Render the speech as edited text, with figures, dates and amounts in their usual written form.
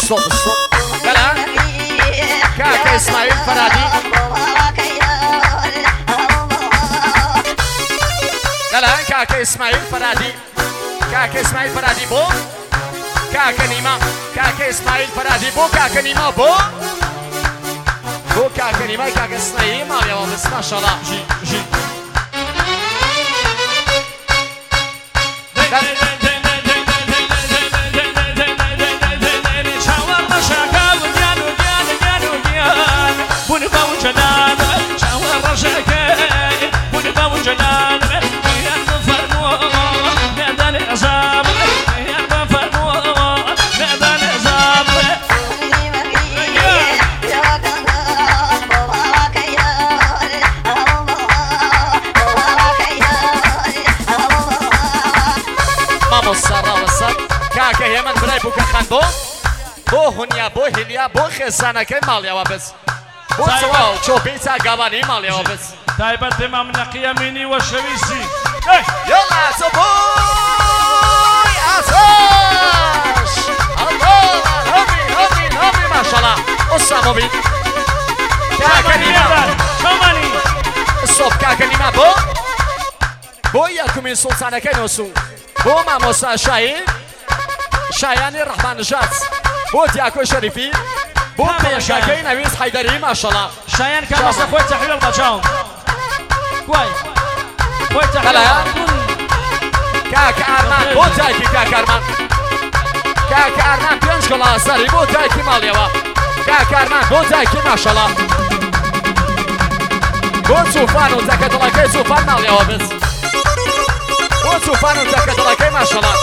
الصوب قالها كاكا اسماعيل فرادي قالها كاكا اسماعيل فرادي كاكا اسماعيل فرادي بو كاكا نيما كاكا اسماعيل فرادي بو كاكا نيما بو كاكا نيما كاكا اسماعيل مالي وابس ما شاء الله جي كاكا هيمن براي بوكا خاندو بو هونيا بو هيليا بو خزانكي ماليا وابس بو سواو شو بيتا قواني ماليا وابس دايبت امام نقي مني وشويسي يلا سبوي اساش الله هبي ما شاء الله اسامو بي كاكا نيما شماني الصوب كاكا نيما بو ياكم السلطانكي نوسو بو ماموسا شایانی رحمان نجات بو تیاکو شریفی بو پیشاکی نویز حیدری ماشاءالله شایان كان مصر خوي تحويل البجاون كوي خوي تحويل كاك ارمان بو تايكي كاك ارمان بينج كلا سري بو تايكي ماليوا كاك ارمان بو تايكي ماشاءالله بو توفان وتاكد لكي توفان ماليوا بس بو توفان وتاكد لكي ماشاءالله